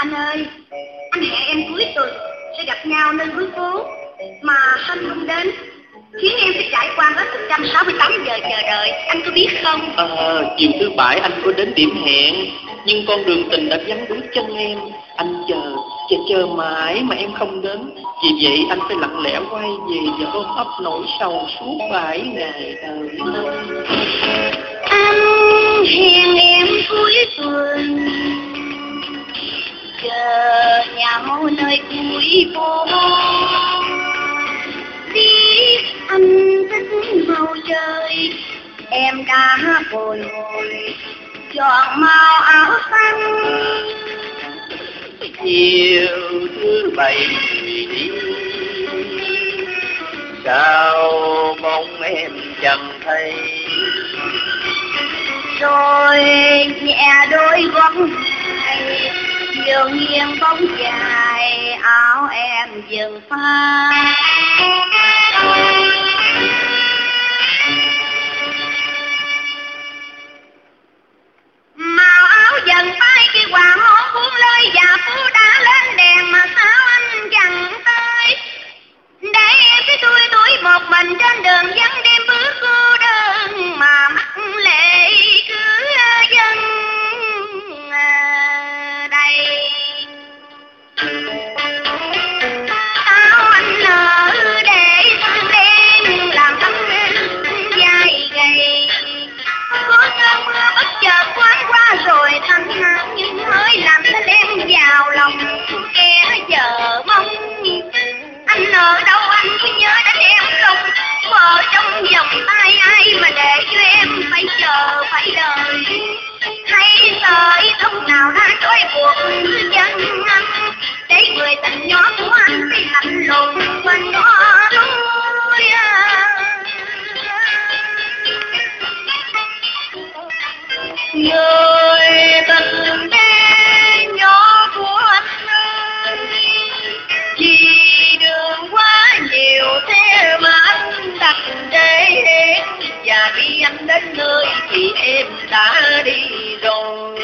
Anh ơi, anh hẹn em cuối tuần sẽ gặp nhau nơi cuối phố, mà anh không đến, khiến em phải trải qua hết 168 giờ chờ đợi, anh có biết không? Chiều thứ bảy anh có đến điểm hẹn, nhưng con đường tình đã vắng đuối chân em. Anh chờ mãi mà em không đến. Vì vậy anh phải lặng lẽ quay về và ôm ấp nỗi sầu suốt 7 ngày đời nay. Anh hẹn em cuối tuần, chờ nhau nơi cuối phố. Biết anh thích màu trời, em đã bồi hồi chọn màu áo xanh. Chiều thứ bảy đi, sao bóng em chẳng thấy. Rồi nhẹ đôi gót dài, chiều nghiêng bóng dài, áo em dừng phai. Màu áo dần phai khi hoàng hôn buông lơi và phố đã lên đèn, mà sao anh chẳng tới, để em phải thui túi một mình trên đường vắng đêm bước cô đơn, mà mắt lệ cứ dâng đây. Sao anh nỡ để sương đen làm tấm dài gầy, có cơn mưa bất chợt thoáng qua rồi thanh thang nhưng hơi làm cho em vào lòng kẻ chờ mong. Anh ở đâu anh có nhớ đến em không? Ở trong vòng tay ai mà để cho em phải chờ phải đợi, hay sợi thông nào đã trói buộc chân anh, để người tình nhỏ của anh phải lạnh lùng quanh đó thôi. Người tình bé nhỏ của anh ơi, vì đường quá nhiều thế mà anh đặt để em, và khi anh đến nơi thì em đã đi rồi.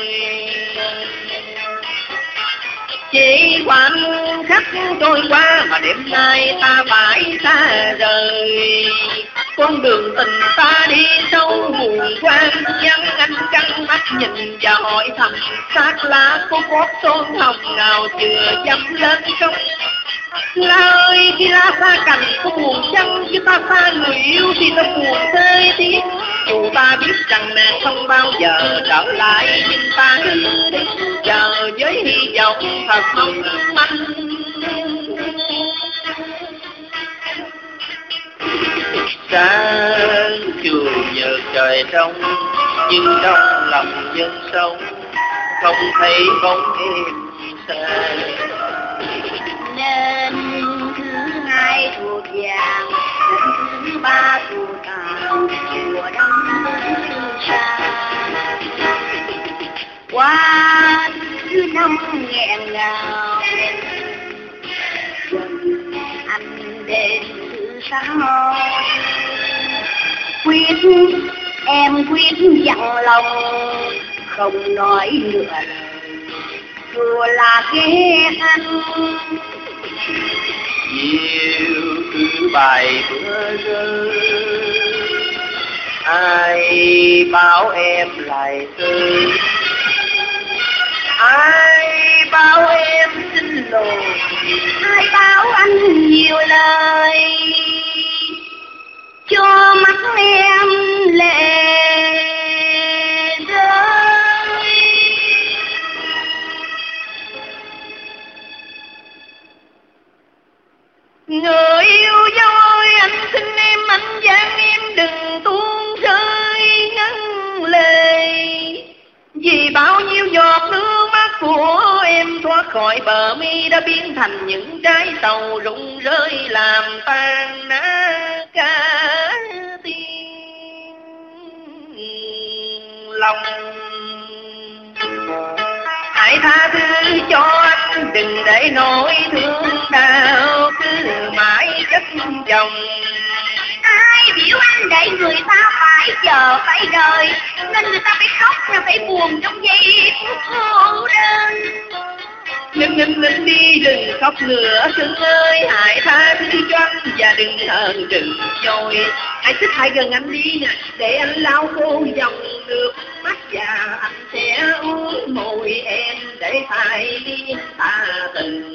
Chỉ khoảnh khắc trôi qua mà đêm nay ta phải xa rời, con đường tình ta đi sâu buồn quan vắng. Anh căng mắt nhìn và hỏi thầm sát lá có gót son hồng nào chưa dẫm lên không. La ơi, khi la xa cành có buồn chăng, chứ ta xa người yêu thì ta buồn tê tiếc. Dù ta biết rằng nàng không bao giờ trở lại, nhưng ta cứ đứng chờ với hy vọng thật mong manh. Sáng chiều nhờ trời trong, nhưng trong lòng dân sống không thấy bóng em xa. Nên thứ hai thuộc vàng, thứ ba thuộc tàn, mùa đông từ xa. Qua thứ năm nghẹn ngào, anh đến thứ sáu. Em quyết dặn lòng không nói nữa, dù là ghét anh. Chiều thứ bảy bữa rơi, ai bảo em lại tới, ai bảo em xin lỗi, ai bảo anh nhiều lời, cho mắt em lệ rơi. Người yêu dấu ơi, anh xin em anh giang em đừng tuôn rơi ngân lệ, vì bao nhiêu giọt nước mắt của em thoát khỏi bờ mi đã biến thành những trái tàu rụng rơi làm tan nát cả tiếng lòng. Hãy tha thứ cho anh, đừng để nỗi thương đau cứ mãi chất chồng. Ai biểu anh để người ta phải chờ phải đợi, nên người ta phải khóc và phải buồn trong giây phút cô đơn. Nín đi đừng khóc nữa Trưng ơi, hãy tha thứ cho anh và đừng hờn đừng dối. Hãy xích lại gần anh đi nè, để anh lau khô dòng nước mắt và anh sẽ uống môi em để phải đi ta tình.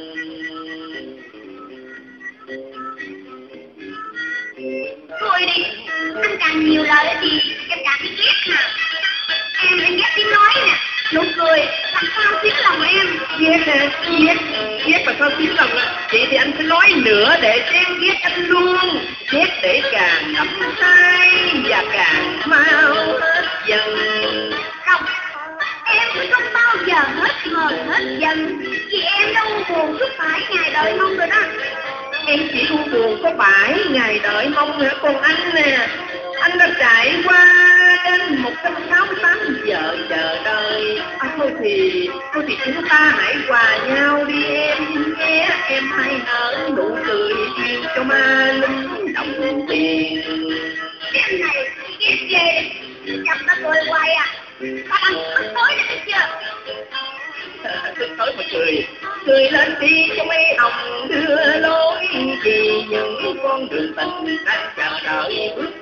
Thôi đi, anh càng nhiều lời thì em càng thấy ghét nè. Em ghét tiếng nói nè, nụ cười làm sao tiếng lòng em. Ghét hả? Ghét mà sao tiếng lòng à? Vậy thì anh phải nói nữa để cho em ghét anh luôn. Ghét để càng đắm say và càng mau hết dần. Không, em sẽ không bao giờ hết hờn hết dần, vì em đâu buồn suốt mãi ngày đợi mong rồi đó. Em chỉ u buồn có phải ngày đợi mong hả? Còn anh nè, anh đã trải qua đến 168 giờ chờ đợi. Thôi thì chúng ta hãy hòa nhau đi em nhé. Em hãy nở nụ cười duyên cho ma linh đồng tiền. Em này ghét ghê, chọc ta cười hoài à. Các anh tức tối này thấy chưa? Tức tối mà cười lên đi cho mấy hồng đưa lối, vì những con đường tình đang chờ đợi bước